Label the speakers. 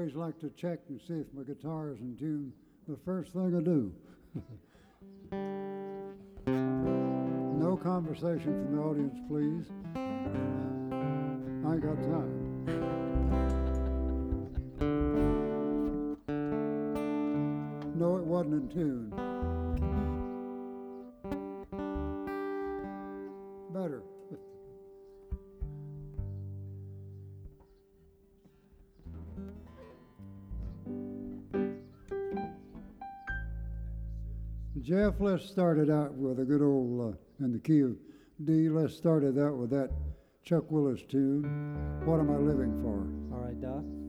Speaker 1: always like to check and see if my guitar is in tune the first thing I do. No conversation from the audience, please. I ain't got time. No, it wasn't in tune. Better. Jeff, let's start it out with a good old, in the key of D, let's start it out with that Chuck Willis tune, What Am I Living For?
Speaker 2: All right, Doc.